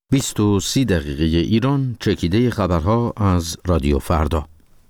20:30 ایران، چکیده خبرها از رادیو فردا.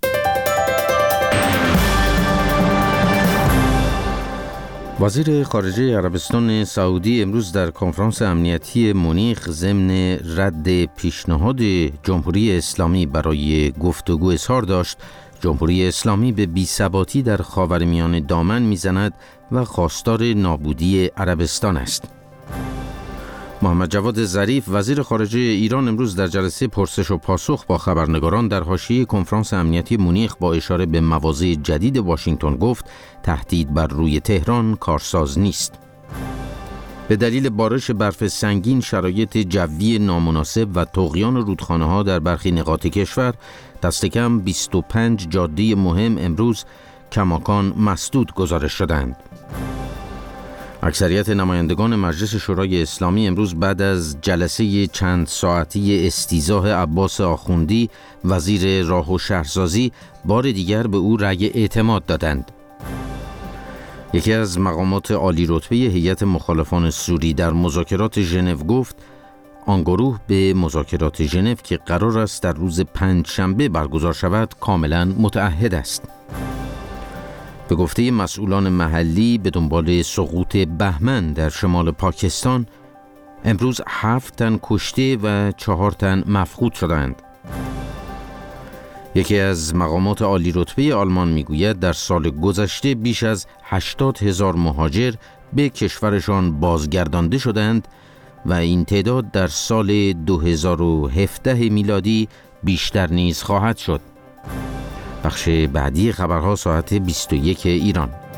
وزیر خارجه عربستان سعودی امروز در کنفرانس امنیتی مونیخ ضمن رد پیشنهاد جمهوری اسلامی برای گفتگو اظهار داشت جمهوری اسلامی به بی‌ثباتی در خاورمیانه دامن میزند و خواستار نابودی عربستان است. محمد جواد ظریف وزیر خارجه ایران امروز در جلسه پرسش و پاسخ با خبرنگاران در حاشیه کنفرانس امنیتی مونیخ با اشاره به مواضع جدید واشنگتن گفت تهدید بر روی تهران کارساز نیست. به دلیل بارش برف سنگین، شرایط جوی نامناسب و طغیان رودخانه‌ها در برخی نقاط کشور دست کم 25 جاده مهم امروز کماکان مسدود گزارش شدند. اکثریت نمایندگان مجلس شورای اسلامی امروز بعد از جلسه چند ساعتی استیضاح عباس آخوندی وزیر راه و شهرسازی بار دیگر به او رأی اعتماد دادند. یکی از مقامات عالی رتبه هیئت مخالفان سوری در مذاکرات ژنو گفت آن گروه به مذاکرات ژنو که قرار است در روز پنجشنبه برگزار شود کاملا متعهد است. به گفته مسئولان محلی به دنبال سقوط بهمن در شمال پاکستان امروز 7 تن کشته و 4 تن مفقود شدند. یکی از مقامات عالی رتبه آلمان میگوید در سال گذشته بیش از 80,000 مهاجر به کشورشان بازگردانده شدند و این تعداد در سال 2017 میلادی بیشتر نیز خواهد شد. بخش بعدی خبرها ساعت 21 ایران.